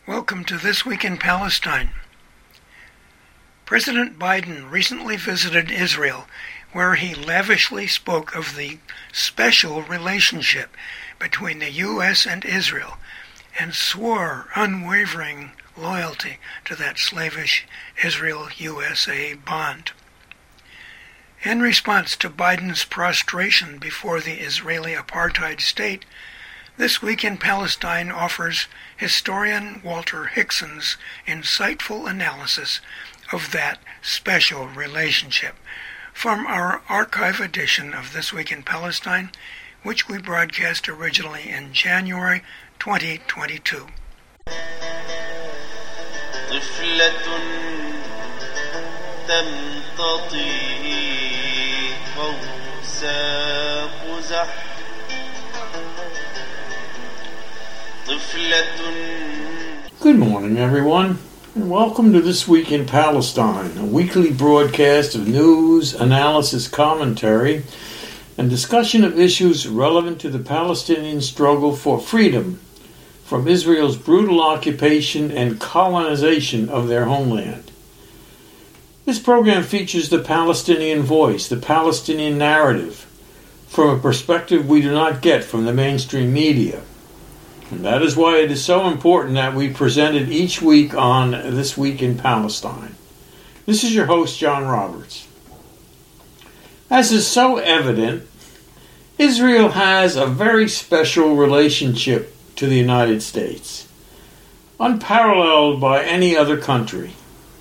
Welcome to This Week in Palestine. President Biden recently visited Israel, where he lavishly spoke of the special relationship between the U.S. and Israel, and swore unwavering loyalty to that slavish Israel-USA bond. In response to Biden's prostration before the Israeli apartheid state, This Week in Palestine offers historian Walter Hickson's insightful analysis of that special relationship from our archive edition of This Week in Palestine, which we broadcast originally in January 2022. Good morning, everyone, and welcome to This Week in Palestine, a weekly broadcast of news, analysis, commentary, and discussion of issues relevant to the Palestinian struggle for freedom from Israel's brutal occupation and colonization of their homeland. This program features the Palestinian voice, the Palestinian narrative, from a perspective we do not get from the mainstream media. And that is why it is so important that we present it each week on This Week in Palestine. This is your host, John Roberts. As is so evident, Israel has a very special relationship to the United States, unparalleled by any other country.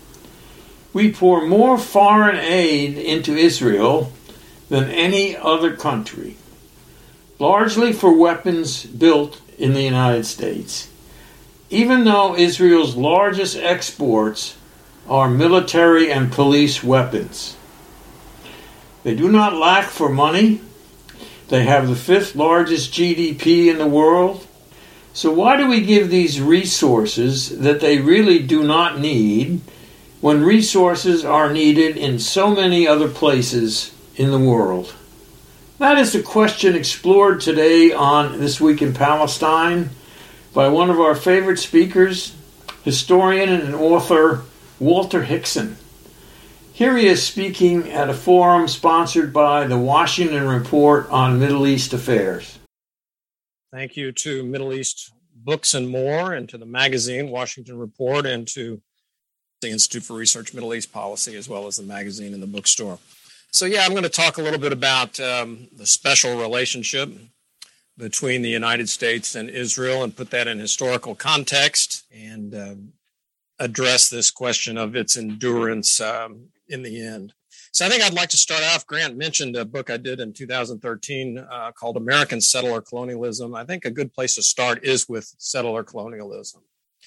We pour more foreign aid into Israel than any other country, largely for weapons built in the United States, even though Israel's largest exports are military and police weapons. They do not lack for money. They have the fifth largest GDP in the world. So why do we give these resources that they really do not need when resources are needed in so many other places in the world? That is the question explored today on This Week in Palestine by one of our favorite speakers, historian and author Walter Hickson. Here he is speaking at a forum sponsored by the Washington Report on Middle East Affairs. Thank you to Middle East Books and More, and to the magazine Washington Report, and to the Institute for Research Middle East Policy, as well as the magazine and the bookstore. So I'm going to talk a little bit about the special relationship between the United States and Israel and put that in historical context and address this question of its endurance in the end. So I think I'd like to start off. Grant mentioned a book I did in 2013 called American Settler Colonialism. I think a good place to start is with settler colonialism.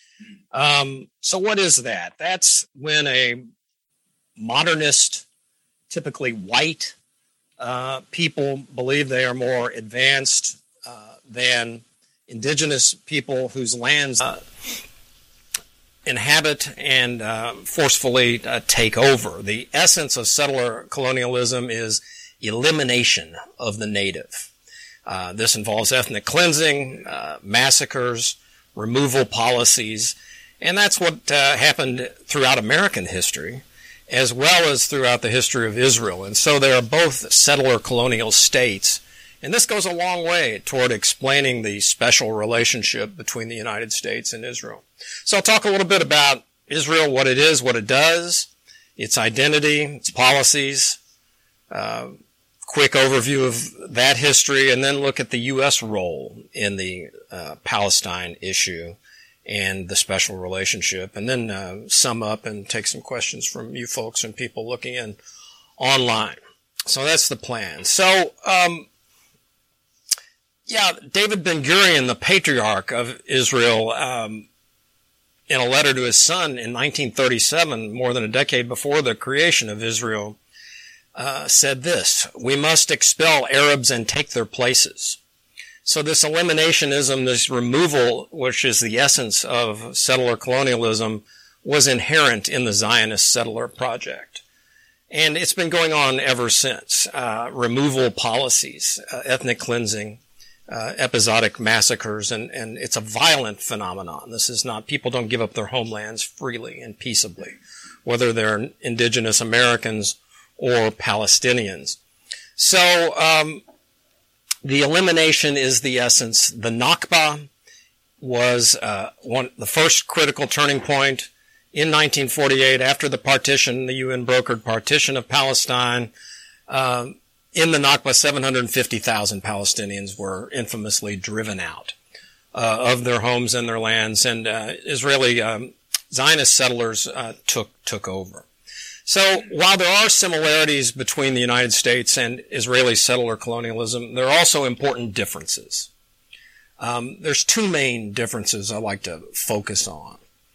So what is that? That's when a modernist, typically white people believe they are more advanced than indigenous people whose lands inhabit and forcefully take over. The essence of settler colonialism is elimination of the native. This involves ethnic cleansing, massacres, removal policies, and that's what happened throughout American history, as well as throughout the history of Israel. And so they are both settler colonial states. And this goes a long way toward explaining the special relationship between the United States and Israel. So I'll talk a little bit about Israel, what it is, what it does, its identity, its policies, quick overview of that history, and then look at the U.S. role in the Palestine issue and the special relationship, and then sum up and take some questions from you folks and people looking in online. So that's the plan. So, David Ben-Gurion, the patriarch of Israel, in a letter to his son in 1937, more than a decade before the creation of Israel, said this: "We must expel Arabs and take their places." So this eliminationism, this removal, which is the essence of settler colonialism, was inherent in the Zionist settler project. And it's been going on ever since. Removal policies, ethnic cleansing, episodic massacres, and it's a violent phenomenon. This is not, people don't give up their homelands freely and peaceably, whether they're indigenous Americans or Palestinians. So the elimination is the essence. The Nakba was the first critical turning point in 1948 after the partition, the UN-brokered partition of Palestine. In the Nakba, 750,000 Palestinians were infamously driven out of their homes and their lands, and Israeli Zionist settlers took over. So while there are similarities between the United States and Israeli settler colonialism, there are also important differences. There's two main differences I like to focus on.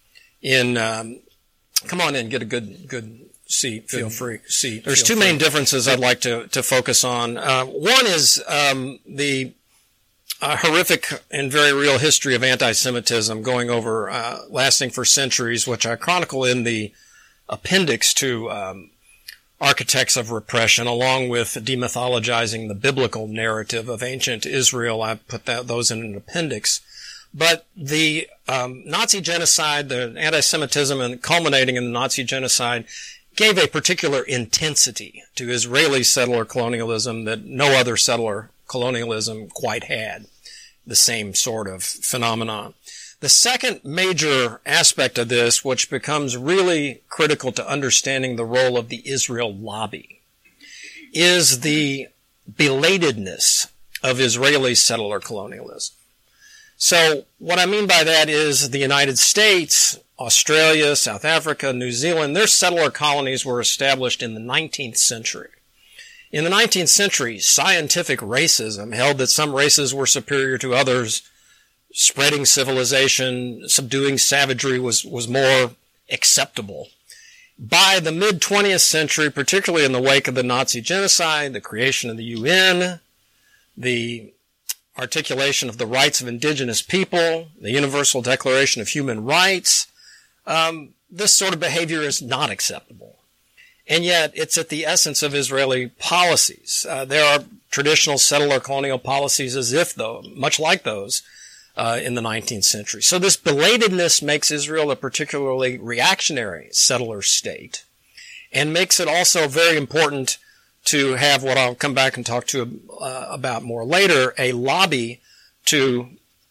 Come on in, get a good seat. Feel free. Seat. There's two main differences I'd like to focus on. One is the horrific and very real history of anti-Semitism going over, lasting for centuries, which I chronicle in the appendix to Architects of Repression, along with demythologizing the biblical narrative of ancient Israel. I put those in an appendix. But the Nazi genocide, the anti-Semitism, and culminating in the Nazi genocide, gave a particular intensity to Israeli settler colonialism that no other settler colonialism quite had, the same sort of phenomenon. The second major aspect of this, which becomes really critical to understanding the role of the Israel lobby, is the belatedness of Israeli settler colonialism. So what I mean by that is the United States, Australia, South Africa, New Zealand, their settler colonies were established in the 19th century. In the 19th century, scientific racism held that some races were superior to others. Spreading civilization, subduing savagery was more acceptable. By the mid-20th century, particularly in the wake of the Nazi genocide, the creation of the UN, the articulation of the rights of indigenous people, the Universal Declaration of Human Rights, this sort of behavior is not acceptable. And yet, it's at the essence of Israeli policies. There are traditional settler colonial policies much like those in the 19th century. So this belatedness makes Israel a particularly reactionary settler state, and makes it also very important to have what I'll come back and talk to about more later, a lobby to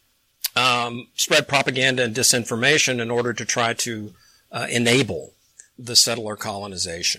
spread propaganda and disinformation in order to try to enable the settler colonization.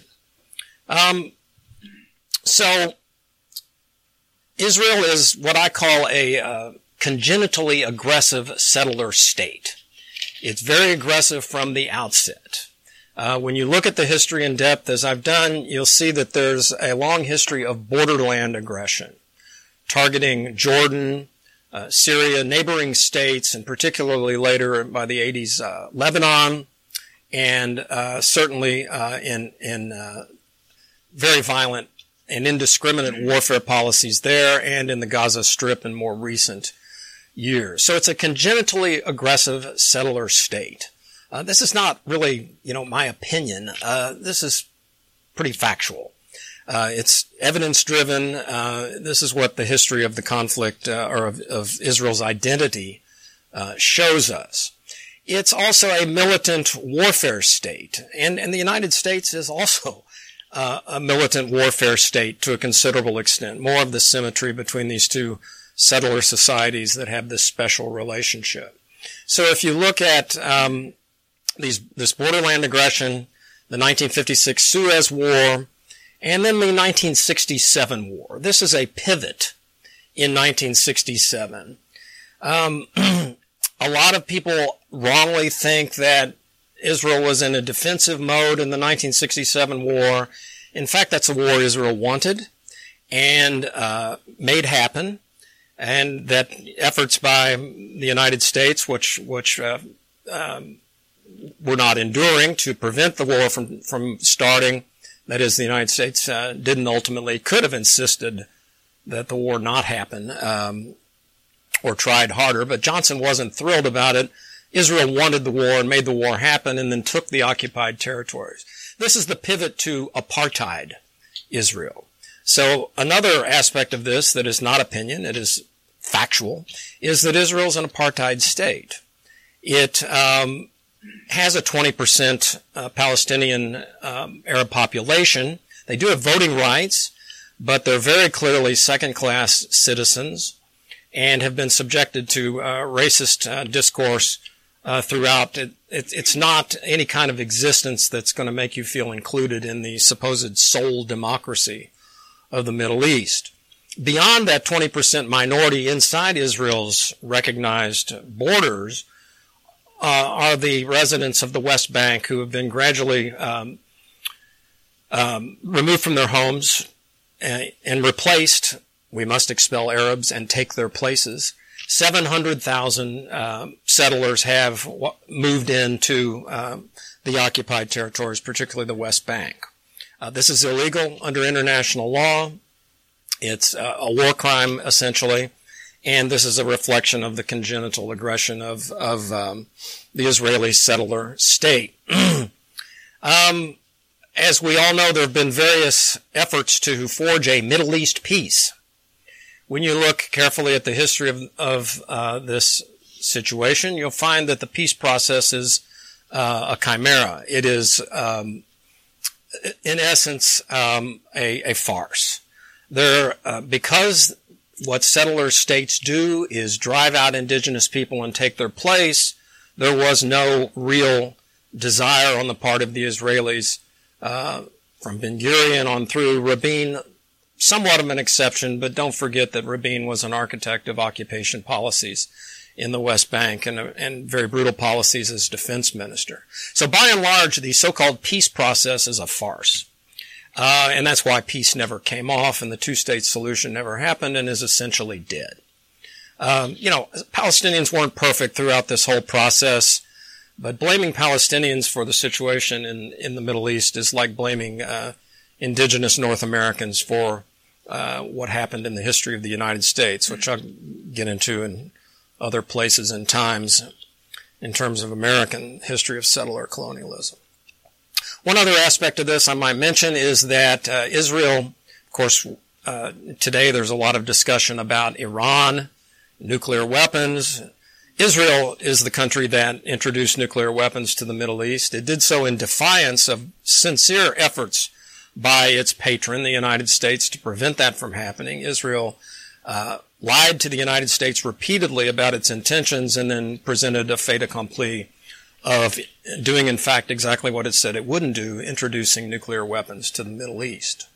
So Israel is what I call a congenitally aggressive settler state. It's very aggressive from the outset. When you look at the history in depth, as I've done, you'll see that there's a long history of borderland aggression, targeting Jordan, Syria, neighboring states, and particularly later by the 80s, Lebanon, and certainly in very violent and indiscriminate warfare policies there, and in the Gaza Strip in more recent years. So it's a congenitally aggressive settler state. This is not really, my opinion. This is pretty factual. It's evidence-driven. This is what the history of the conflict or of Israel's identity shows us. It's also a militant warfare state, and the United States is also a militant warfare state to a considerable extent. More of the symmetry between these two settler societies that have this special relationship. So if you look at this borderland aggression, the 1956 Suez War, and then the 1967 war. This is a pivot in 1967. A lot of people wrongly think that Israel was in a defensive mode in the 1967 war. In fact, that's a war Israel wanted and made happen, and that efforts by the United States, which were not enduring, to prevent the war from starting. That is, the United States could have insisted that the war not happen, or tried harder, but Johnson wasn't thrilled about it. Israel wanted the war and made the war happen, and then took the occupied territories. This is the pivot to apartheid Israel. So another aspect of this that is not opinion, it is factual, is that Israel's an apartheid state. It has a 20% Palestinian Arab population. They do have voting rights, but they're very clearly second-class citizens and have been subjected to racist discourse throughout. It's not any kind of existence that's going to make you feel included in the supposed sole democracy of the Middle East. Beyond that 20% minority inside Israel's recognized borders are the residents of the West Bank who have been gradually removed from their homes and replaced. We must expel Arabs and take their places. 700,000 settlers have moved into the occupied territories, particularly the West Bank. This is illegal under international law. It's a war crime, essentially, and this is a reflection of the congenital aggression of the Israeli settler state. As we all know, there have been various efforts to forge a Middle East peace. When you look carefully at the history of this situation, you'll find that the peace process is a chimera. It is, in essence, a farce. Because what settler states do is drive out indigenous people and take their place, there was no real desire on the part of the Israelis, from Ben-Gurion on through Rabin, somewhat of an exception, but don't forget that Rabin was an architect of occupation policies in the West Bank and very brutal policies as defense minister. So by and large, the so-called peace process is a farce. And that's why peace never came off and the two-state solution never happened and is essentially dead. Palestinians weren't perfect throughout this whole process, but blaming Palestinians for the situation in the Middle East is like blaming indigenous North Americans for what happened in the history of the United States, which I'll get into in other places and times in terms of American history of settler colonialism. One other aspect of this I might mention is that Israel, of course, today there's a lot of discussion about Iran, nuclear weapons. Israel is the country that introduced nuclear weapons to the Middle East. It did so in defiance of sincere efforts by its patron, the United States, to prevent that from happening. Israel lied to the United States repeatedly about its intentions and then presented a fait accompli of doing, in fact, exactly what it said it wouldn't do, introducing nuclear weapons to the Middle East.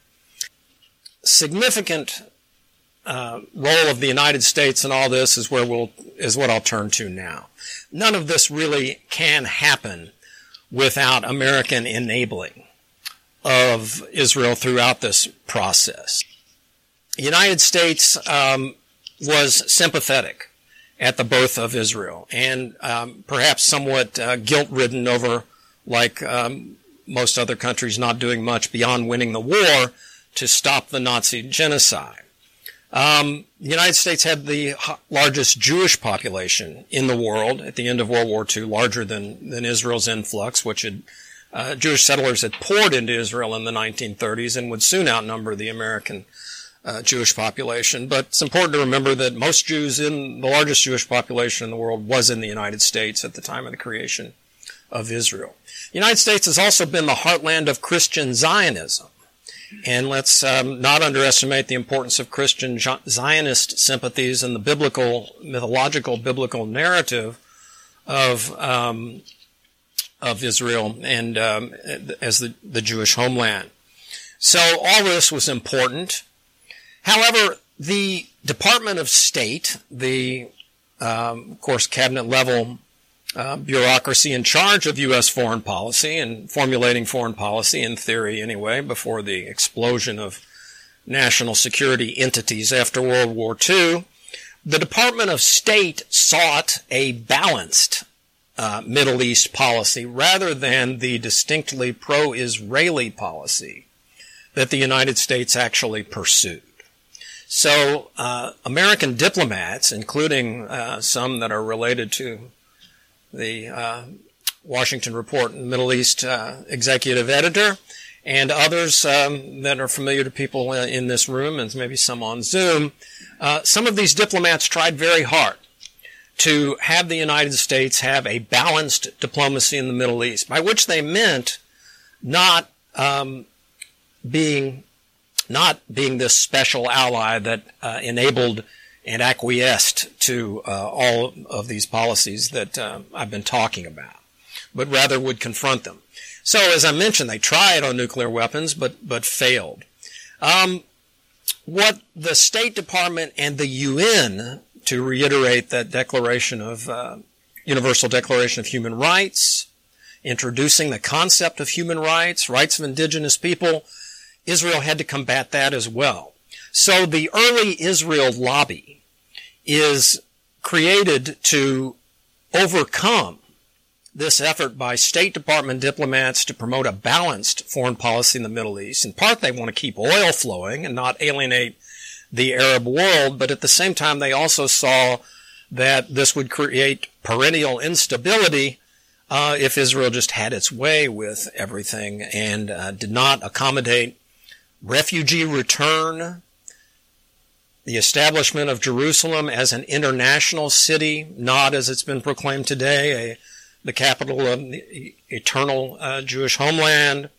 Significant role of the United States in all this is what I'll turn to now. None of this really can happen without American enabling of Israel throughout this process. The United States was sympathetic at the birth of Israel and perhaps somewhat guilt-ridden over, like most other countries, not doing much beyond winning the war to stop the Nazi genocide. The United States had the largest Jewish population in the world at the end of World War II, larger than Israel's influx, which had Jewish settlers had poured into Israel in the 1930s and would soon outnumber the American Jewish population. But it's important to remember that most Jews in the largest Jewish population in the world was in the United States at the time of the creation of Israel. The United States has also been the heartland of Christian Zionism. And let's not underestimate the importance of Christian Zionist sympathies in the mythological biblical narrative of Israel and as the Jewish homeland. So all this was important. However, the Department of State, the of course cabinet level bureaucracy in charge of U.S. foreign policy and formulating foreign policy, in theory anyway, before the explosion of national security entities after World War II, the Department of State sought a balanced Middle East policy rather than the distinctly pro-Israeli policy that the United States actually pursued. So American diplomats, including some that are related to the Washington Report Middle East executive editor, and others that are familiar to people in this room, and maybe some on Zoom, some of these diplomats tried very hard to have the United States have a balanced diplomacy in the Middle East, by which they meant not being this special ally that enabled and acquiesced to all of these policies that I've been talking about, but rather would confront them. So, as I mentioned, they tried on nuclear weapons, but failed. What the State Department and the UN, to reiterate that declaration of Universal Declaration of Human Rights, introducing the concept of human rights, rights of indigenous people, Israel had to combat that as well. So the early Israel lobby is created to overcome this effort by State Department diplomats to promote a balanced foreign policy in the Middle East. In part, they want to keep oil flowing and not alienate the Arab world, but at the same time, they also saw that this would create perennial instability if Israel just had its way with everything and did not accommodate refugee return, the establishment of Jerusalem as an international city, not as it's been proclaimed today, the capital of the eternal Jewish homeland,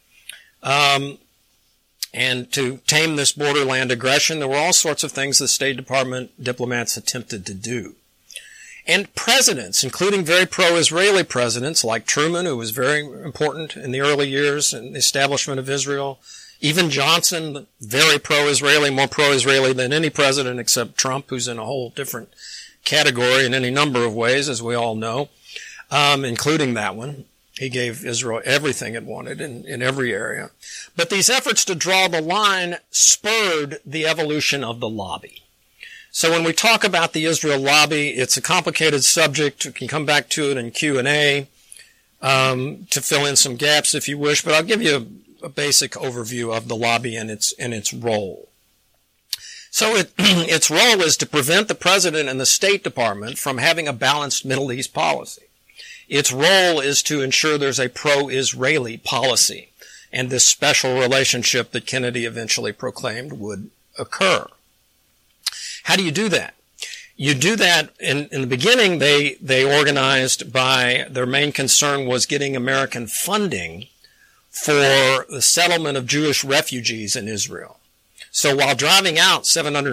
and to tame this borderland aggression. There were all sorts of things the State Department diplomats attempted to do. And presidents, including very pro-Israeli presidents like Truman, who was very important in the early years in the establishment of Israel, even Johnson, very pro-Israeli, more pro-Israeli than any president except Trump, who's in a whole different category in any number of ways, as we all know, including that one. He gave Israel everything it wanted in every area. But these efforts to draw the line spurred the evolution of the lobby. So when we talk about the Israel lobby, it's a complicated subject. We can come back to it in Q&A to fill in some gaps if you wish, but I'll give you a basic overview of the lobby and its role. So its role is to prevent the President and the State Department from having a balanced Middle East policy. Its role is to ensure there's a pro-Israeli policy, and this special relationship that Kennedy eventually proclaimed would occur. How do you do that? You do that in the beginning. They organized by their main concern was getting American funding for the settlement of Jewish refugees in Israel. So while driving out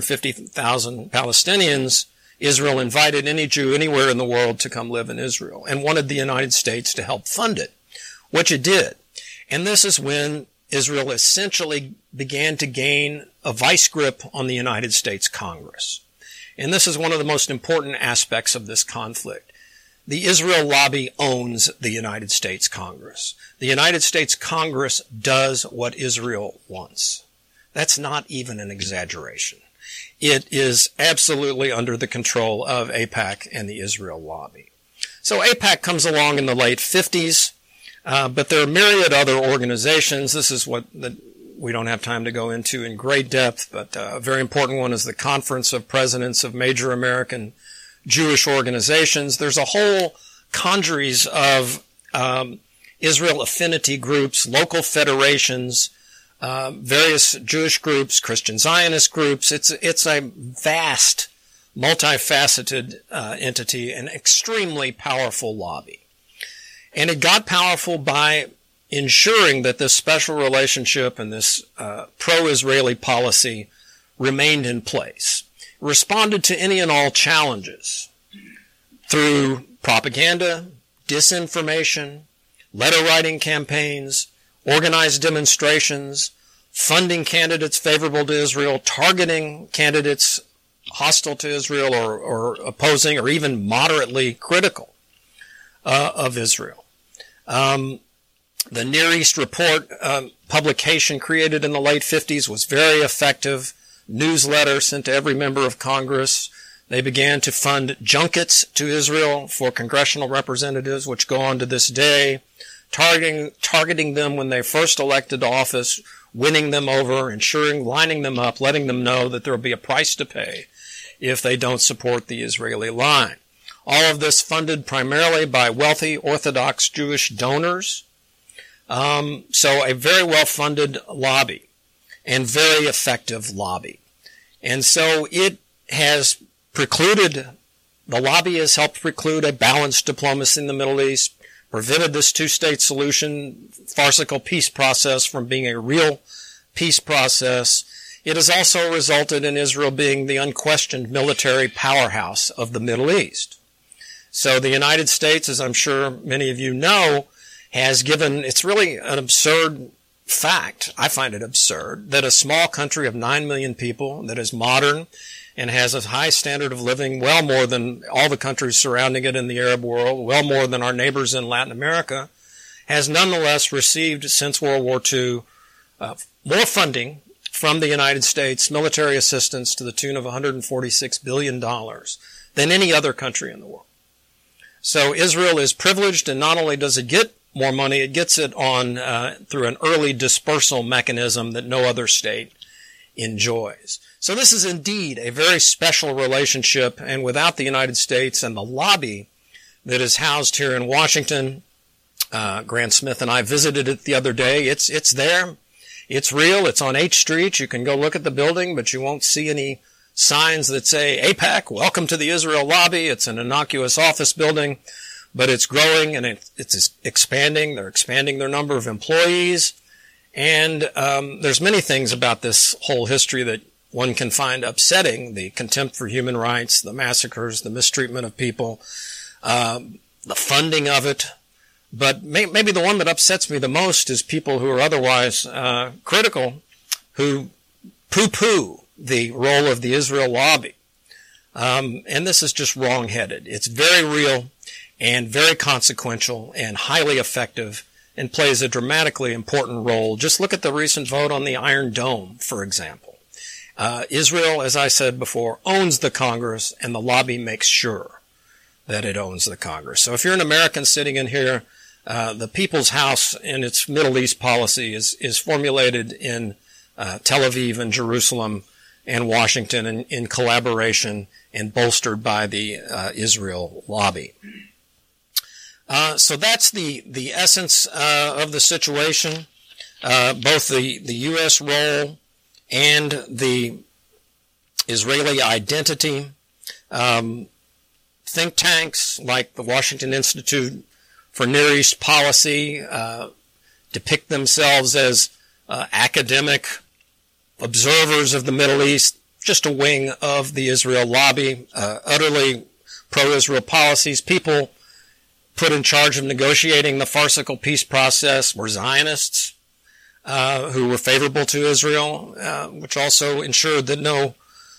750,000 Palestinians, Israel invited any Jew anywhere in the world to come live in Israel and wanted the United States to help fund it, which it did. And this is when Israel essentially began to gain a vice grip on the United States Congress. And this is one of the most important aspects of this conflict. The Israel lobby owns the United States Congress. The United States Congress does what Israel wants. That's not even an exaggeration. It is absolutely under the control of AIPAC and the Israel lobby. So AIPAC comes along in the late 50s, but there are myriad other organizations. This is what we don't have time to go into in great depth, but a very important one is the Conference of Presidents of Major American Jewish Organizations. There's a whole congeries of Israel affinity groups, local federations, various Jewish groups, Christian Zionist groups. It's a vast, multifaceted entity, an extremely powerful lobby. And it got powerful by ensuring that this special relationship and this pro-Israeli policy remained in place. Responded to any and all challenges through propaganda, disinformation, letter-writing campaigns, organized demonstrations, funding candidates favorable to Israel, targeting candidates hostile to Israel or opposing or even moderately critical of Israel. The Near East Report publication created in the late 50s was very effective. Newsletter sent to every member of Congress. They began to fund junkets to Israel for congressional representatives, which go on to this day, targeting them when they first elected to office, winning them over, ensuring, lining them up, letting them know that there will be a price to pay if they don't support the Israeli line. All of this funded primarily by wealthy Orthodox Jewish donors. So a very well-funded lobby and very effective lobby. And so it has the lobby has helped preclude a balanced diplomacy in the Middle East, prevented this two-state solution, farcical peace process from being a real peace process. It has also resulted in Israel being the unquestioned military powerhouse of the Middle East. So the United States, as I'm sure many of you know, has given, it's really an absurd fact, I find it absurd, that a small country of 9 million people that is modern and has a high standard of living, well more than all the countries surrounding it in the Arab world, well more than our neighbors in Latin America, has nonetheless received since World War II more funding from the United States, military assistance to the tune of $146 billion than any other country in the world. So Israel is privileged, and not only does it get more money, it gets it on through an early dispersal mechanism that no other state enjoys. So this is indeed a very special relationship, and without the United States and the lobby that is housed here in Washington, Grant Smith and I visited it the other day. It's there. It's real. It's on H Street. You can go look at the building, but you won't see any signs that say AIPAC, welcome to the Israel lobby. It's an innocuous office building, but it's growing and it's expanding. They're expanding their number of employees. And there's many things about this whole history that one can find upsetting: the contempt for human rights, the massacres, the mistreatment of people, the funding of it. But maybe the one that upsets me the most is people who are otherwise critical, who poo-poo the role of the Israel lobby. And this is just wrong-headed. It's very real and very consequential and highly effective and plays a dramatically important role. Just look at the recent vote on the Iron Dome, for example. Israel, as I said before, owns the Congress, and the lobby makes sure that it owns the Congress. So if you're an American sitting in here, the People's House in its Middle East policy is formulated in Tel Aviv and Jerusalem and Washington in collaboration and bolstered by the Israel lobby. So that's the essence of the situation, both the U.S. role and the Israeli identity. Think tanks like the Washington Institute for Near East Policy depict themselves as academic observers of the Middle East, just a wing of the Israel lobby, utterly pro-Israel policies. People put in charge of negotiating the farcical peace process were Zionists who were favorable to Israel, which also ensured that no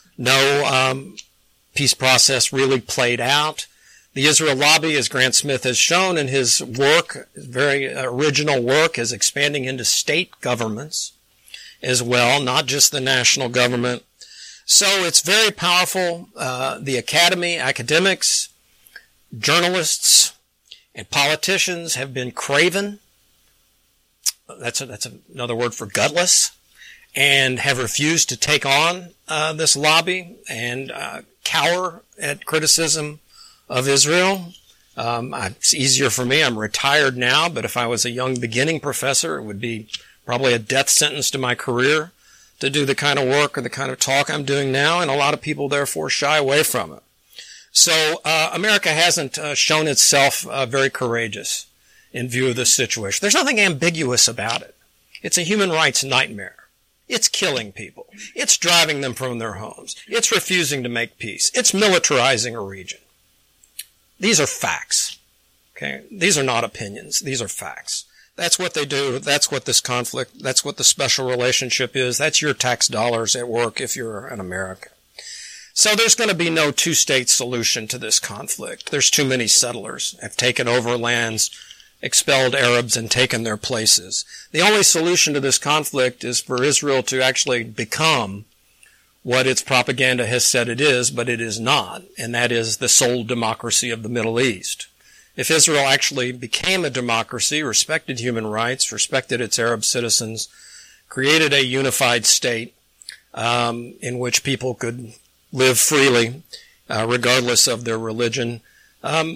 peace process really played out. The Israel lobby, as Grant Smith has shown in his work, very original work, is expanding into state governments as well, not just the national government. So it's very powerful. The academy, academics, journalists, and politicians have been craven. That's another word for gutless, and have refused to take on this lobby and cower at criticism of Israel. It's easier for me. I'm retired now, but if I was a young beginning professor, it would be probably a death sentence to my career to do the kind of work or the kind of talk I'm doing now, and a lot of people therefore shy away from it. So America hasn't shown itself very courageous in view of this situation. There's nothing ambiguous about it. It's a human rights nightmare. It's killing people. It's driving them from their homes. It's refusing to make peace. It's militarizing a region. These are facts. Okay? These are not opinions. These are facts. That's what they do. That's what this conflict, that's what the special relationship is. That's your tax dollars at work if you're an American. So there's going to be no two-state solution to this conflict. There's too many settlers have taken over lands, expelled Arabs, and taken their places. The only solution to this conflict is for Israel to actually become what its propaganda has said it is, but it is not, and that is the sole democracy of the Middle East. If Israel actually became a democracy, respected human rights, respected its Arab citizens, created a unified state in which people could live freely, regardless of their religion,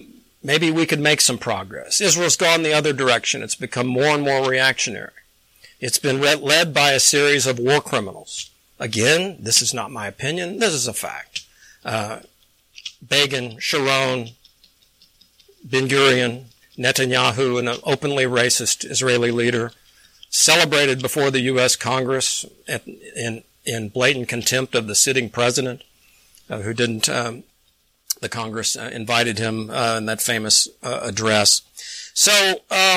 maybe we could make some progress. Israel's gone the other direction. It's become more and more reactionary. It's been led by a series of war criminals. Again, this is not my opinion. This is a fact. Begin, Sharon, Ben-Gurion, Netanyahu, an openly racist Israeli leader, celebrated before the U.S. Congress in blatant contempt of the sitting president, who didn't, the Congress invited him in that famous address. So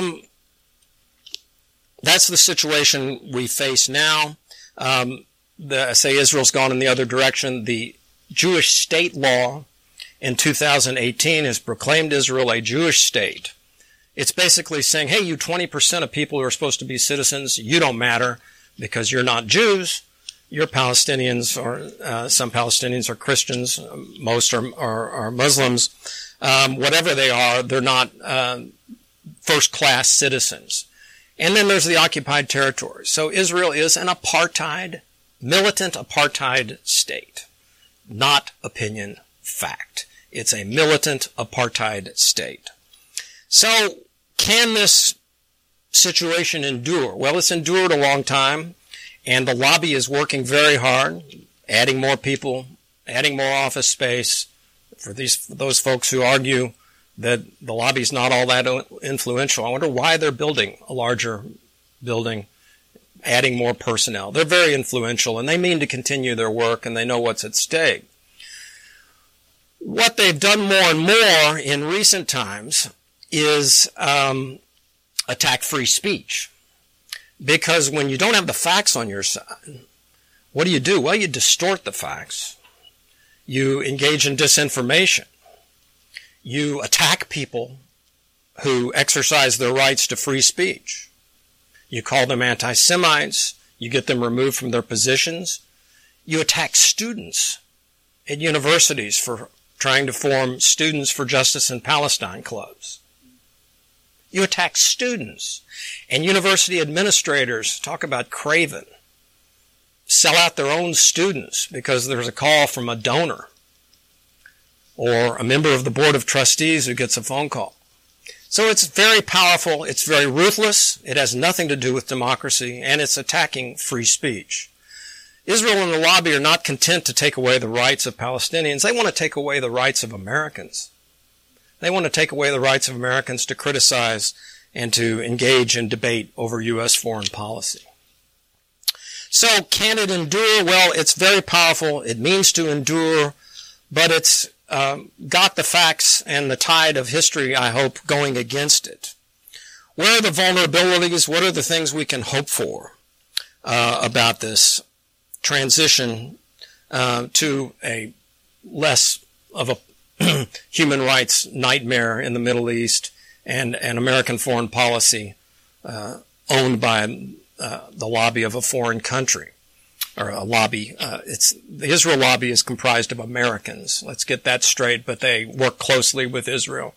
that's the situation we face now. I say Israel's gone in the other direction. The Jewish state law in 2018 has proclaimed Israel a Jewish state. It's basically saying, hey, you 20% of people who are supposed to be citizens, you don't matter because you're not Jews. You're Palestinians, or some Palestinians are Christians. Most are Muslims. Whatever they are, they're not first-class citizens. And then there's the occupied territories. So Israel is an militant apartheid state. Not opinion, fact. It's a militant apartheid state. So can this situation endure? Well, it's endured a long time, and the lobby is working very hard, adding more people, adding more office space. For those folks who argue that the lobby is not all that influential, I wonder why they're building a larger building, adding more personnel. They're very influential, and they mean to continue their work, and they know what's at stake. What they've done more and more in recent times is attack free speech. Because when you don't have the facts on your side, what do? Well, you distort the facts. You engage in disinformation. You attack people who exercise their rights to free speech. You call them anti-Semites. You get them removed from their positions. You attack students at universities for trying to form Students for Justice in Palestine clubs. You attack students. And university administrators, talk about craven, sell out their own students because there's a call from a donor or a member of the board of trustees who gets a phone call. So it's very powerful, it's very ruthless, it has nothing to do with democracy, and it's attacking free speech. Israel and the lobby are not content to take away the rights of Palestinians. They want to take away the rights of Americans. They want to take away the rights of Americans to criticize and to engage in debate over U.S. foreign policy. So can it endure? Well, it's very powerful. It means to endure, but it's got the facts and the tide of history, I hope, going against it. Where are the vulnerabilities? What are the things we can hope for about this transition to a less of a human rights nightmare in the Middle East and an American foreign policy owned by the lobby of a foreign country, or a lobby? The Israel lobby is comprised of Americans. Let's get that straight, but they work closely with Israel.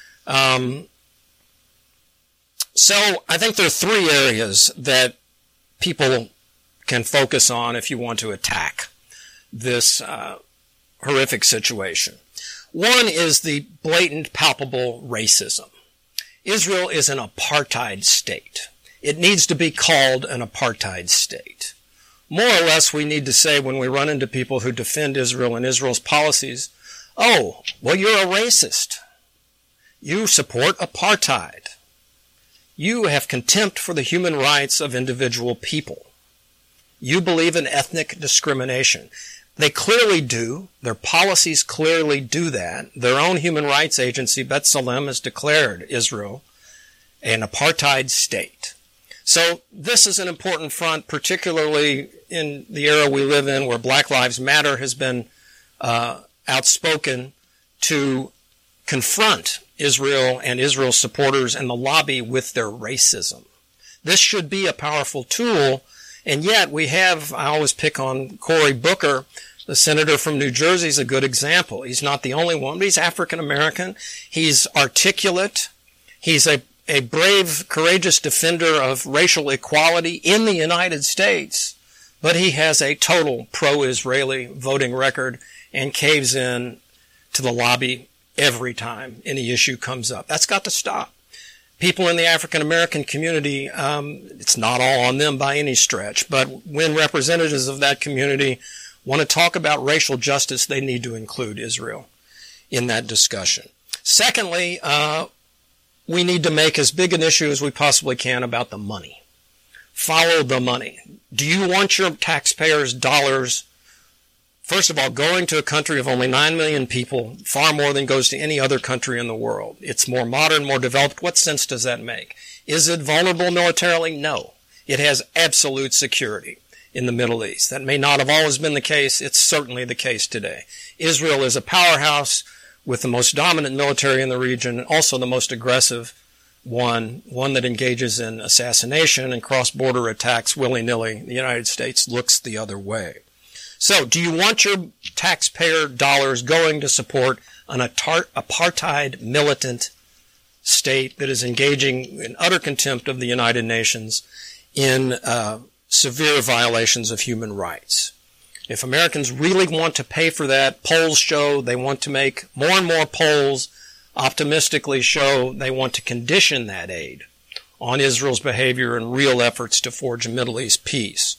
So I think there are three areas that people can focus on if you want to attack this horrific situation. One is the blatant, palpable racism. Israel is an apartheid state. It needs to be called an apartheid state. More or less, we need to say when we run into people who defend Israel and Israel's policies, oh, well, you're a racist. You support apartheid. You have contempt for the human rights of individual people. You believe in ethnic discrimination. They clearly do. Their policies clearly do that. Their own human rights agency, B'Tselem, has declared Israel an apartheid state. So this is an important front, particularly in the era we live in where Black Lives Matter has been outspoken to confront Israel and Israel's supporters and the lobby with their racism. This should be a powerful tool, and yet we have, I always pick on Cory Booker, the senator from New Jersey is a good example. He's not the only one, but he's African American. He's articulate. He's a brave, courageous defender of racial equality in the United States, but he has a total pro-Israeli voting record and caves in to the lobby every time any issue comes up. That's got to stop. People in the African American community, it's not all on them by any stretch, but when representatives of that community want to talk about racial justice, they need to include Israel in that discussion. Secondly, we need to make as big an issue as we possibly can about the money. Follow the money. Do you want your taxpayers' dollars, first of all, going to a country of only 9 million people, far more than goes to any other country in the world? It's more modern, more developed. What sense does that make? Is it vulnerable militarily? No. It has absolute security in the Middle East. That may not have always been the case. It's certainly the case today. Israel is a powerhouse with the most dominant military in the region and also the most aggressive one that engages in assassination and cross-border attacks willy-nilly. The United States looks the other way. So, do you want your taxpayer dollars going to support an apartheid militant state that is engaging in utter contempt of the United Nations in severe violations of human rights? If Americans really want to pay for that, polls show they want to make more and more polls optimistically show they want to condition that aid on Israel's behavior and real efforts to forge a Middle East peace.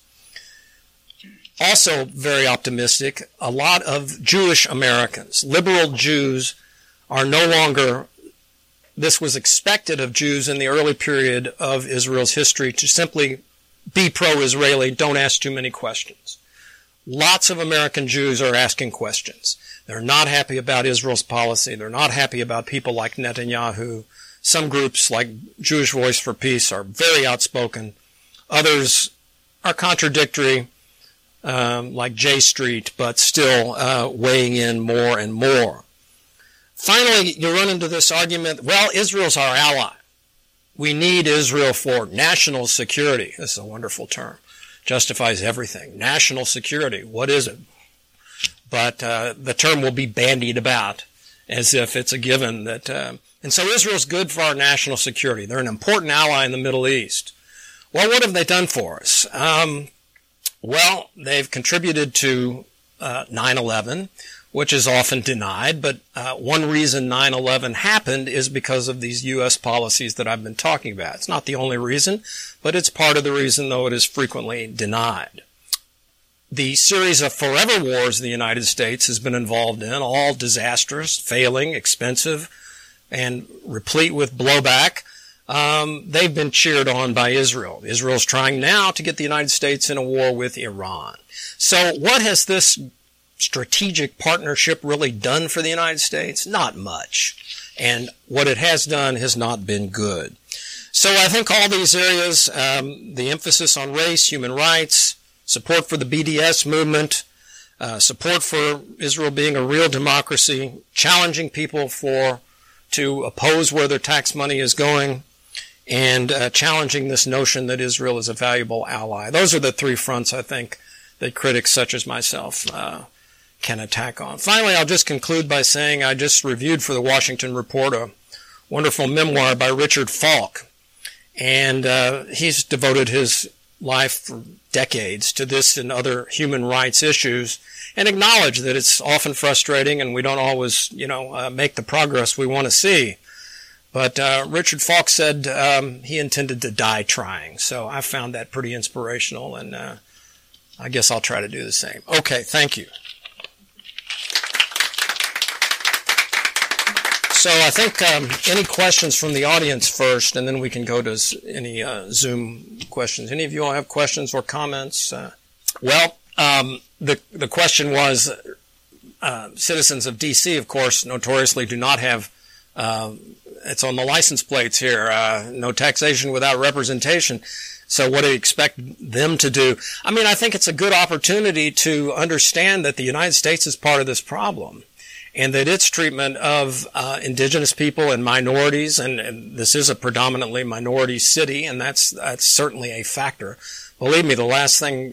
Also very optimistic, a lot of Jewish Americans, liberal Jews, are no longer, this was expected of Jews in the early period of Israel's history, to simply be pro-Israeli, don't ask too many questions. Lots of American Jews are asking questions. They're not happy about Israel's policy. They're not happy about people like Netanyahu. Some groups like Jewish Voice for Peace are very outspoken. Others are contradictory, like J Street, but still weighing in more and more. Finally, you run into this argument, well, Israel's our ally. We need Israel for national security. This is a wonderful term. Justifies everything. National security, what is it? But the term will be bandied about as if it's a given that, and so Israel's good for our national security. They're an important ally in the Middle East. Well, what have they done for us? Well, they've contributed to 9/11, which is often denied, but one reason 9/11 happened is because of these U.S. policies that I've been talking about. It's not the only reason, but it's part of the reason, though it is frequently denied. The series of forever wars the United States has been involved in, all disastrous, failing, expensive, and replete with blowback, they've been cheered on by Israel. Israel's trying now to get the United States in a war with Iran. So what has this strategic partnership really done for the United States? Not much. And what it has done has not been good. So I think all these areas, the emphasis on race, human rights, support for the BDS movement, support for Israel being a real democracy, challenging people to oppose where their tax money is going, and challenging this notion that Israel is a valuable ally. Those are the three fronts, I think, that critics such as myself can attack on. Finally, I'll just conclude by saying I just reviewed for the Washington Report a wonderful memoir by Richard Falk, and he's devoted his life for decades to this and other human rights issues, and acknowledge that it's often frustrating and we don't always, make the progress we want to see. But Richard Falk said he intended to die trying, so I found that pretty inspirational, and I guess I'll try to do the same. Okay, thank you. So I think any questions from the audience first, and then we can go to any Zoom questions. Any of you all have questions or comments? The question was, citizens of D.C., of course, notoriously do not have, it's on the license plates here, no taxation without representation. So what do you expect them to do? I mean, I think it's a good opportunity to understand that the United States is part of this problem, and that its treatment of indigenous people and minorities, and this is a predominantly minority city, and that's certainly a factor. Believe me, the last thing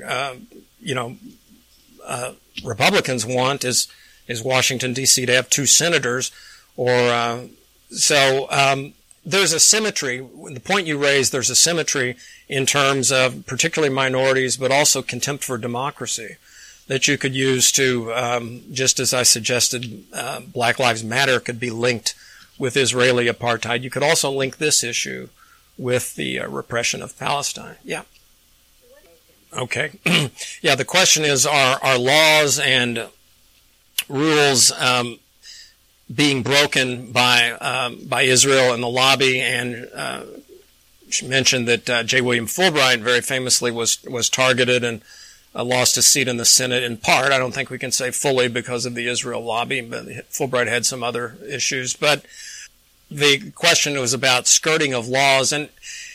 Republicans want is Washington D.C. to have 2 senators, or there's a symmetry. The point you raised, there's a symmetry in terms of particularly minorities, but also contempt for democracy. that you could use to, just as I suggested, Black Lives Matter could be linked with Israeli apartheid. You could also link this issue with the repression of Palestine. Yeah. Okay. Yeah, the question is, are laws and rules being broken by Israel and the lobby? And she mentioned that J. William Fulbright very famously was targeted and lost his seat in the Senate in part. I don't think we can say fully because of the Israel lobby, but Fulbright had some other issues. But the question was about skirting of laws. And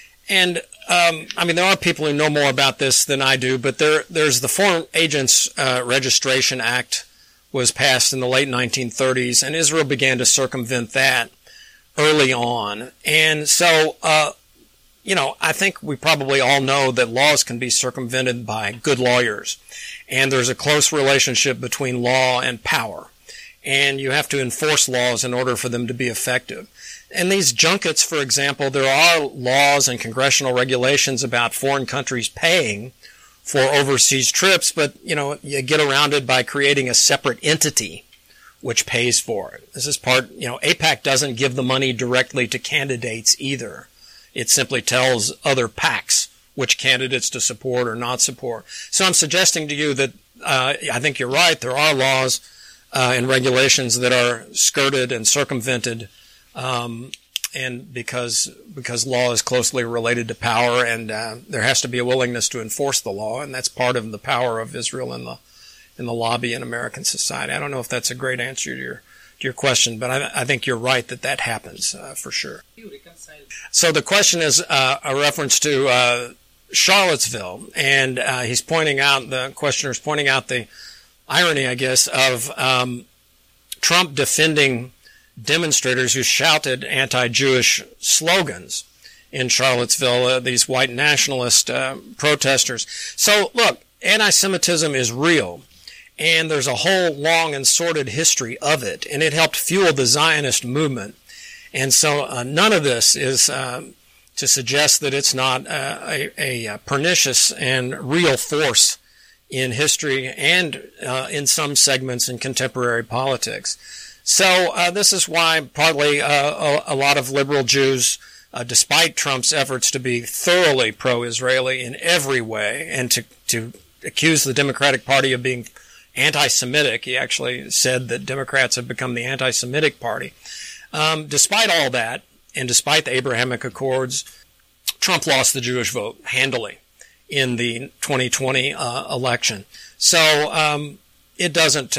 I mean, there are people who know more about this than I do, but there's the Foreign Agents Registration Act was passed in the late 1930s, and Israel began to circumvent that early on. And so, I think we probably all know that laws can be circumvented by good lawyers. And there's a close relationship between law and power. And you have to enforce laws in order for them to be effective. And these junkets, for example, there are laws and congressional regulations about foreign countries paying for overseas trips, but, you get around it by creating a separate entity which pays for it. This is part, AIPAC doesn't give the money directly to candidates either. It simply tells other PACs which candidates to support or not support. So I'm suggesting to you that I think you're right. There are laws and regulations that are skirted and circumvented, and because law is closely related to power, and there has to be a willingness to enforce the law, and that's part of the power of Israel in the lobby in American society. I don't know if that's a great answer to your question, but I think you're right that happens for sure. So the question is a reference to Charlottesville, and the questioner's pointing out the irony, I guess, of Trump defending demonstrators who shouted anti-Jewish slogans in Charlottesville, these white nationalist protesters. So, look, anti-Semitism is real, and there's a whole long and sordid history of it, and it helped fuel the Zionist movement. And so none of this is to suggest that it's not a pernicious and real force in history and in some segments in contemporary politics. So this is why partly a lot of liberal Jews, despite Trump's efforts to be thoroughly pro-Israeli in every way and to accuse the Democratic Party of being anti-Semitic, he actually said that Democrats have become the anti-Semitic party. Despite all that, and despite the Abrahamic Accords, Trump lost the Jewish vote handily in the 2020 election. So it doesn't,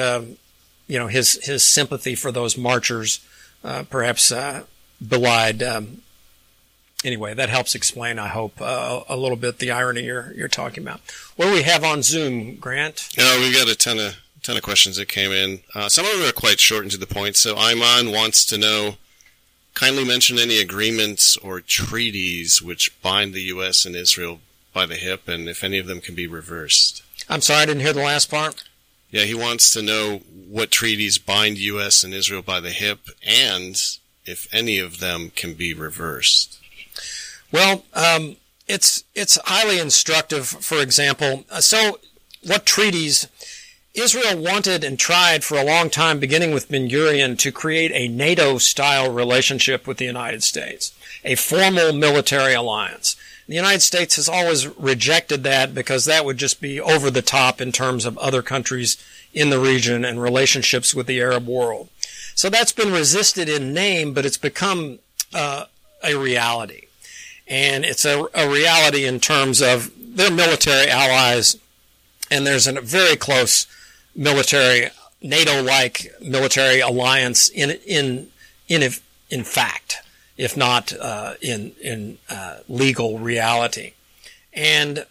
his sympathy for those marchers perhaps belied. Anyway, that helps explain, I hope, a little bit the irony you're talking about. What do we have on Zoom, Grant? We've got a ton of questions that came in. Some of them are quite short and to the point. So Iman wants to know, kindly mention any agreements or treaties which bind the U.S. and Israel by the hip, and if any of them can be reversed. I'm sorry, I didn't hear the last part. Yeah, he wants to know what treaties bind U.S. and Israel by the hip, and if any of them can be reversed. Well, it's highly instructive, for example. So what treaties? Israel wanted and tried for a long time, beginning with Ben-Gurion, to create a NATO-style relationship with the United States, a formal military alliance. The United States has always rejected that because that would just be over the top in terms of other countries in the region and relationships with the Arab world. So that's been resisted in name, but it's become a reality. And it's a reality in terms of their military allies, and there's a very close military, NATO-like military alliance in fact, if not in legal reality. And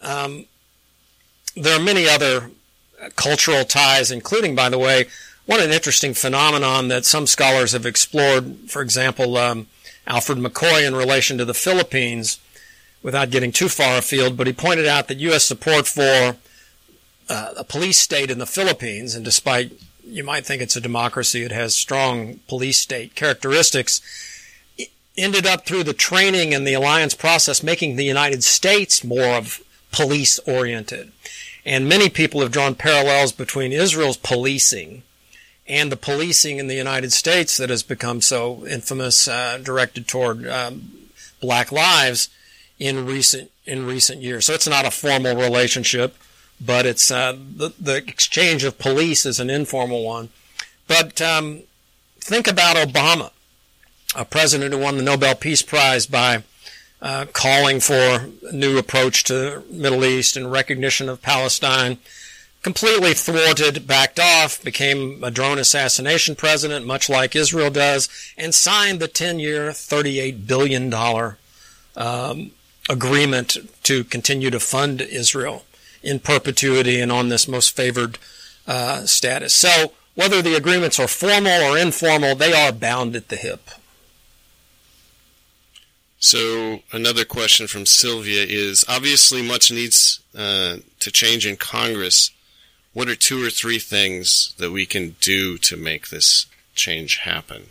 there are many other cultural ties, including, by the way, an interesting phenomenon that some scholars have explored. For example, Alfred McCoy in relation to the Philippines, without getting too far afield, but he pointed out that U.S. support for a police state in the Philippines, and despite you might think it's a democracy, it has strong police state characteristics, ended up through the training and the alliance process making the United States more of police-oriented. And many people have drawn parallels between Israel's policing and the policing in the United States that has become so infamous, directed toward black lives in recent years. So it's not a formal relationship, but it's the exchange of police is an informal one. But think about Obama, a president who won the Nobel Peace Prize by calling for a new approach to the Middle East and recognition of Palestine, completely thwarted, backed off, became a drone assassination president, much like Israel does, and signed the 10-year, $38 billion agreement to continue to fund Israel in perpetuity and on this most favored status. So whether the agreements are formal or informal, they are bound at the hip. So another question from Sylvia is, obviously much needs to change in Congress. What are 2 or 3 things that we can do to make this change happen?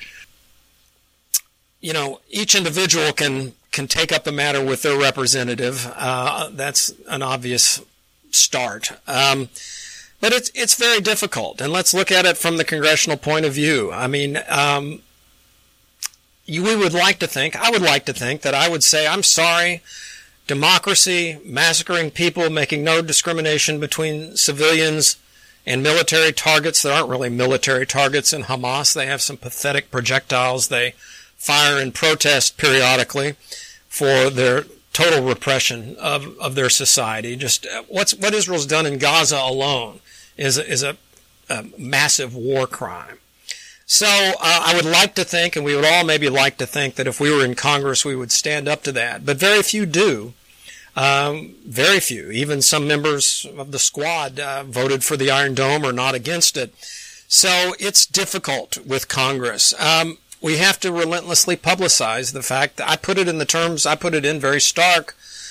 You know, each individual can take up the matter with their representative. That's an obvious start. But it's very difficult. And let's look at it from the congressional point of view. I mean, I would like to think that I would say, I'm sorry, democracy, massacring people, making no discrimination between civilians and military targets. There aren't really military targets in Hamas. They have some pathetic projectiles they fire in protest periodically for their total repression of their society. Just what Israel's done in Gaza alone is a massive war crime. So I would like to think, and we would all maybe like to think, that if we were in Congress, we would stand up to that. But very few do. Very few. Even some members of the squad voted for the Iron Dome or not against it. So it's difficult with Congress. We have to relentlessly publicize the fact that I put it in very stark.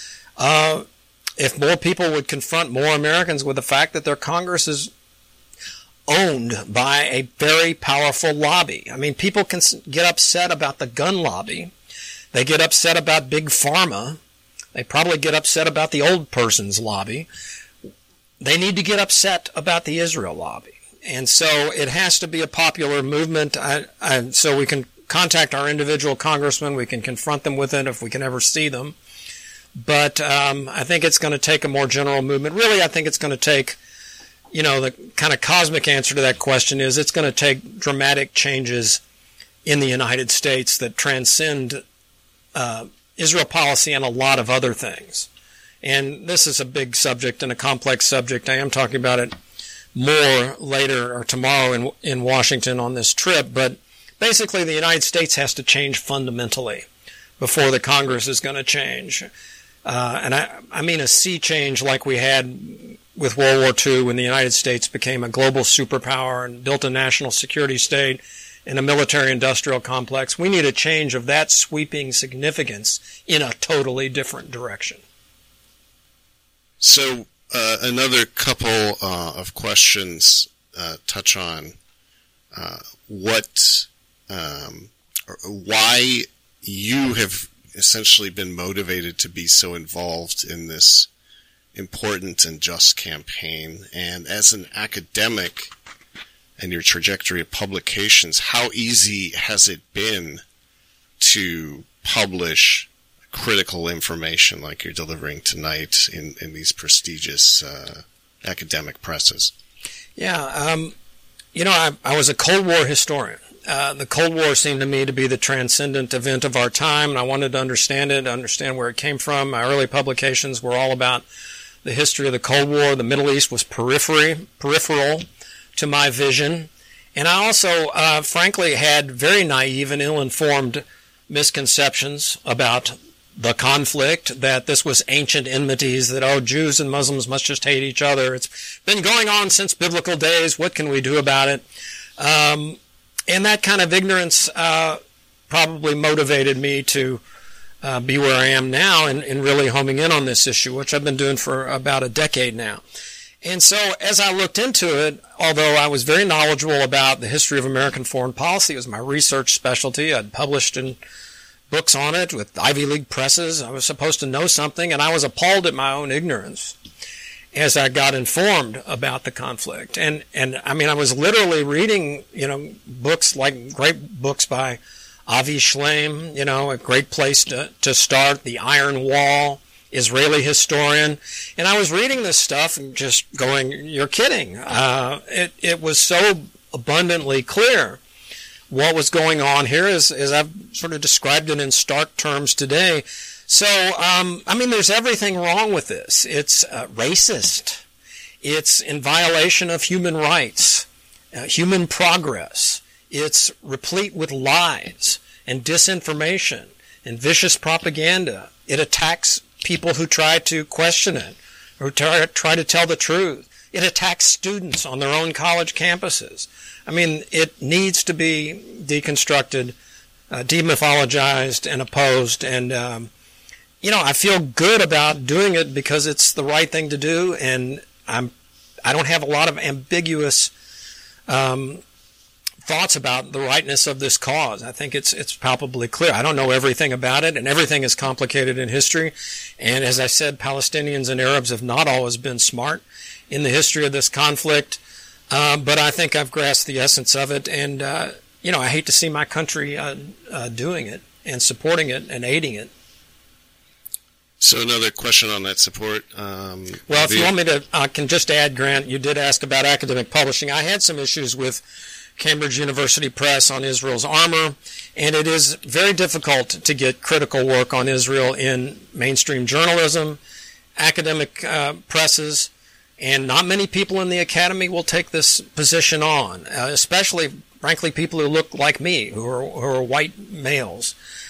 If more people would confront more Americans with the fact that their Congress is owned by a very powerful lobby. I mean, people can get upset about the gun lobby. They get upset about Big Pharma. They probably get upset about the old person's lobby. They need to get upset about the Israel lobby. And so it has to be a popular movement. So we can contact our individual congressmen. We can confront them with it if we can ever see them. But I think it's going to take a more general movement. Really, I think it's going to take, the kind of cosmic answer to that question is it's going to take dramatic changes in the United States that transcend Israel policy and a lot of other things. And this is a big subject and a complex subject. I am talking about it more later or tomorrow in Washington on this trip. But basically, the United States has to change fundamentally before the Congress is going to change. And I mean a sea change like we had with World War II when the United States became a global superpower and built a national security state and a military-industrial complex. We need a change of that sweeping significance in a totally different direction. So another couple of questions touch on why you have essentially been motivated to be so involved in this important and just campaign. And as an academic and your trajectory of publications, how easy has it been to publish critical information like you're delivering tonight in these prestigious academic presses? Yeah, I was a Cold War historian. The Cold War seemed to me to be the transcendent event of our time, and I wanted to understand it, understand where it came from. My early publications were all about the history of the Cold War. The Middle East was peripheral to my vision. And I also, frankly, had very naive and ill-informed misconceptions about the conflict, that this was ancient enmities, that, Jews and Muslims must just hate each other. It's been going on since biblical days. What can we do about it? And that kind of ignorance probably motivated me to be where I am now and really homing in on this issue, which I've been doing for about a decade now. And so as I looked into it, although I was very knowledgeable about the history of American foreign policy, it was my research specialty. I'd published in books on it with Ivy League presses. I was supposed to know something, and I was appalled at my own ignorance. as I got informed about the conflict. And I mean, I was literally reading, books like great books by Avi Shlaim, a great place to start, The Iron Wall, Israeli historian. And I was reading this stuff and just going, you're kidding. It was so abundantly clear what was going on here, as I've sort of described it in stark terms today. So, there's everything wrong with this. It's racist. It's in violation of human rights, human progress. It's replete with lies and disinformation and vicious propaganda. It attacks people who try to question it or try to tell the truth. It attacks students on their own college campuses. It needs to be deconstructed, demythologized, and opposed. And, I feel good about doing it because it's the right thing to do. And I don't have a lot of ambiguous thoughts about the rightness of this cause. I think it's palpably clear. I don't know everything about it, and everything is complicated in history. And as I said, Palestinians and Arabs have not always been smart in the history of this conflict. But I think I've grasped the essence of it. And, I hate to see my country doing it and supporting it and aiding it. So another question on that support. Well, if you want me to, I can just add, Grant, you did ask about academic publishing. I had some issues with Cambridge University Press on Israel's armor, and it is very difficult to get critical work on Israel in mainstream journalism, academic presses, and not many people in the academy will take this position on, especially, frankly, people who look like me, who are white males.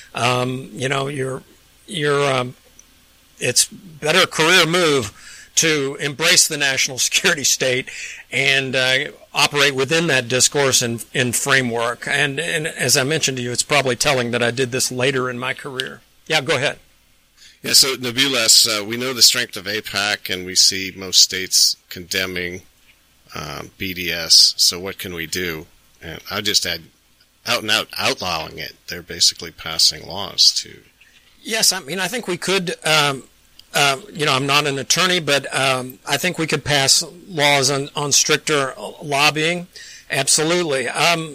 It's better a career move to embrace the national security state and operate within that discourse and framework. And as I mentioned to you, it's probably telling that I did this later in my career. Yeah, go ahead. Yeah, so Nabilas, we know the strength of AIPAC, and we see most states condemning BDS. So what can we do? And I'll just add, out and out outlawing it. They're basically passing laws to. Yes, I think we could. I'm not an attorney, but I think we could pass laws on stricter lobbying. Absolutely.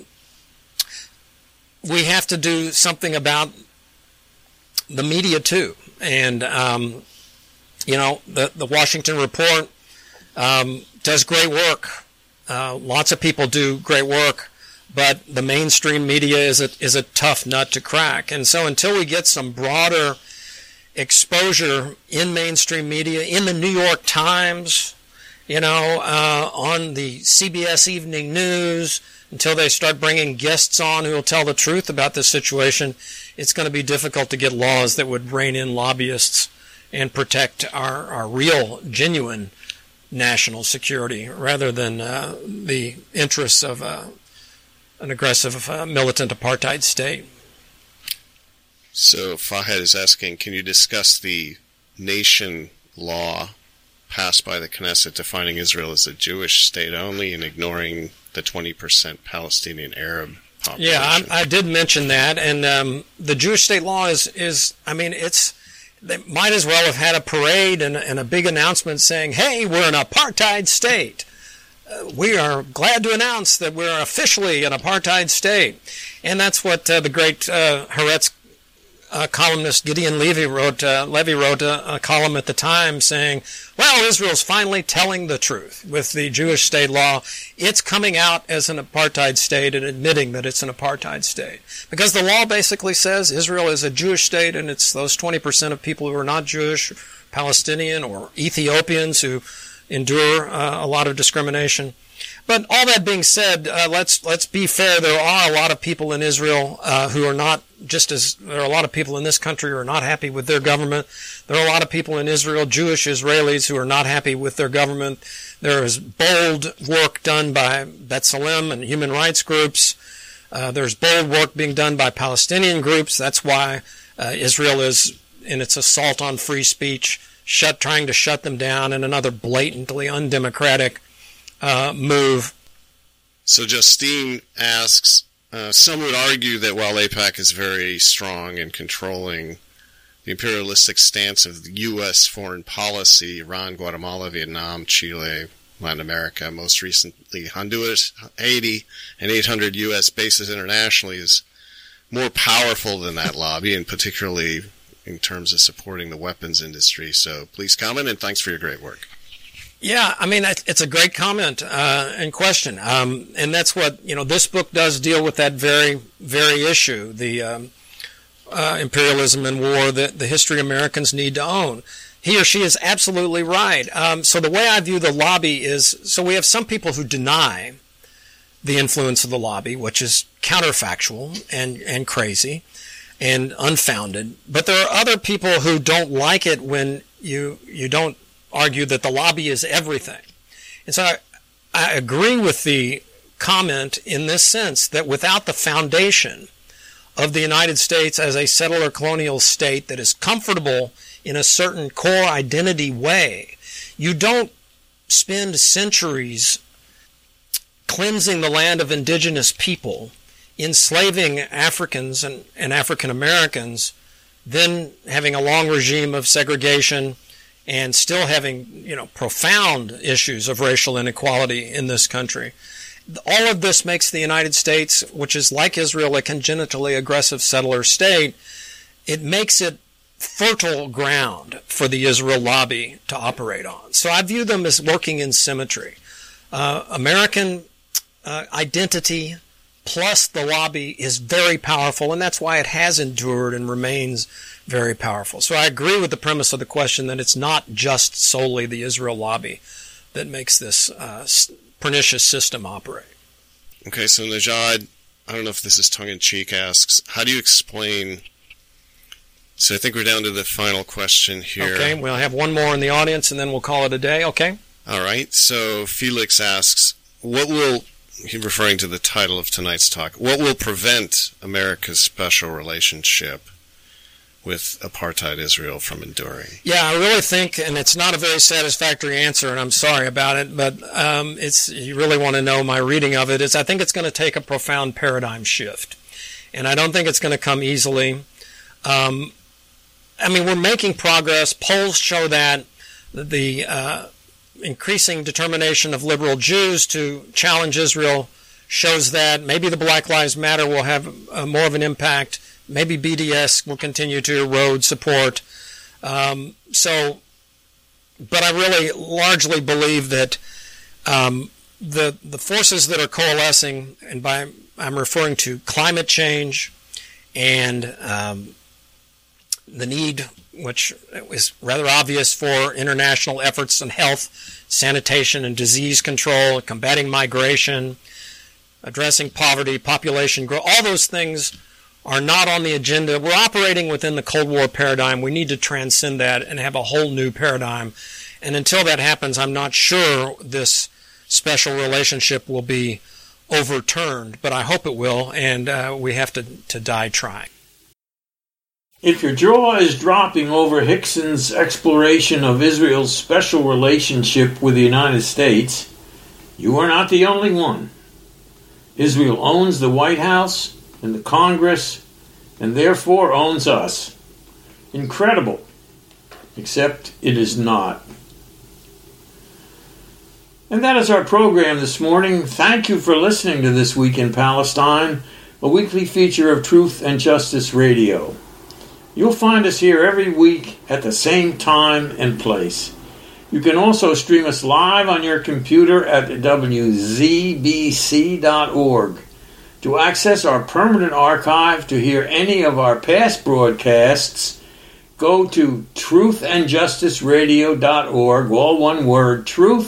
We have to do something about the media too. And, the Washington Report does great work. Lots of people do great work, but the mainstream media is a tough nut to crack. And so until we get some broader exposure in mainstream media, in the New York Times, on the CBS Evening News, until they start bringing guests on who will tell the truth about this situation, it's going to be difficult to get laws that would rein in lobbyists and protect our real, genuine national security rather than the interests of an aggressive, militant apartheid state. So Fahed is asking, can you discuss the nation law passed by the Knesset defining Israel as a Jewish state only and ignoring the 20% Palestinian Arab population? Yeah, I did mention that, and the Jewish state law they might as well have had a parade and a big announcement saying, hey, we're an apartheid state. We are glad to announce that we're officially an apartheid state. And that's what the great Haaretz columnist Gideon Levy wrote a column at the time saying, well, Israel's finally telling the truth with the Jewish state law. It's coming out as an apartheid state and admitting that it's an apartheid state. Because the law basically says Israel is a Jewish state, and it's those 20% of people who are not Jewish, Palestinian, or Ethiopians who endure a lot of discrimination. But all that being said, let's be fair. There are a lot of people in Israel who are not, just as there are a lot of people in this country who are not happy with their government. There are a lot of people in Israel, Jewish Israelis, who are not happy with their government. There is bold work done by B'Tselem and human rights groups. There's bold work being done by Palestinian groups. That's why Israel is, in its assault on free speech, trying to shut them down, in another blatantly undemocratic move. So Justine asks, some would argue that while AIPAC is very strong in controlling the the imperialistic stance of the U.S. foreign policy, Iran, Guatemala, Vietnam, Chile, Latin America, most recently Honduras, Haiti, and 800 U.S. bases internationally is more powerful than that lobby, and particularly in terms of supporting the weapons industry. So please comment, and thanks for your great work. Yeah, I mean, it's a great comment and question. And that's what, this book does deal with that very, very issue, the imperialism and war, the history Americans need to own. He or she is absolutely right. So the way I view the lobby is, so we have some people who deny the influence of the lobby, which is counterfactual and crazy and unfounded. But there are other people who don't like it when you don't argue that the lobby is everything. And so I agree with the comment in this sense that without the foundation of the United States as a settler colonial state that is comfortable in a certain core identity way, you don't spend centuries cleansing the land of indigenous people, enslaving Africans and African Americans, then having a long regime of segregation and still having, profound issues of racial inequality in this country. All of this makes the United States, which is like Israel, a congenitally aggressive settler state, it makes it fertile ground for the Israel lobby to operate on. So I view them as working in symmetry. American identity plus the lobby is very powerful, and that's why it has endured and remains very powerful. So I agree with the premise of the question that it's not just solely the Israel lobby that makes this pernicious system operate. Okay, so Najad, I don't know if this is tongue-in-cheek, asks, how do you explain... So I think we're down to the final question here. Okay, we'll have one more in the audience, and then we'll call it a day, okay? All right, so Felix asks, he's referring to the title of tonight's talk, what will prevent America's special relationship with apartheid Israel from enduring? Yeah, I really think, and it's not a very satisfactory answer, and I'm sorry about it, but you really want to know my reading of it, I think it's going to take a profound paradigm shift. And I don't think it's going to come easily. We're making progress. Polls show that the increasing determination of liberal Jews to challenge Israel shows that. Maybe the Black Lives Matter will have more of an impact. Maybe BDS will continue to erode support. But I really largely believe that the forces that are coalescing, and I'm referring to climate change and the need, which is rather obvious, for international efforts in health, sanitation, and disease control, combating migration, addressing poverty, population growth. All those things are not on the agenda. We're operating within the Cold War paradigm. We need to transcend that and have a whole new paradigm. And until that happens, I'm not sure this special relationship will be overturned, but I hope it will, and we have to die trying. If your jaw is dropping over Hickson's exploration of Israel's special relationship with the United States, you are not the only one. Israel owns the White House and the Congress, and therefore owns us. Incredible. Except it is not. And that is our program this morning. Thank you for listening to This Week in Palestine, a weekly feature of Truth and Justice Radio. You'll find us here every week at the same time and place. You can also stream us live on your computer at wzbc.org. To access our permanent archive, to hear any of our past broadcasts, go to truthandjusticeradio.org, all one word,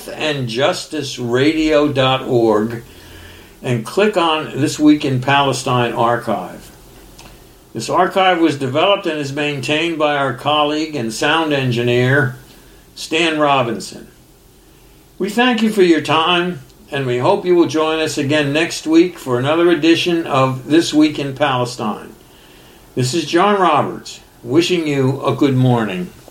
truthandjusticeradio.org, and click on This Week in Palestine archive. This archive was developed and is maintained by our colleague and sound engineer, Stan Robinson. We thank you for your time, and we hope you will join us again next week for another edition of This Week in Palestine. This is John Roberts, wishing you a good morning.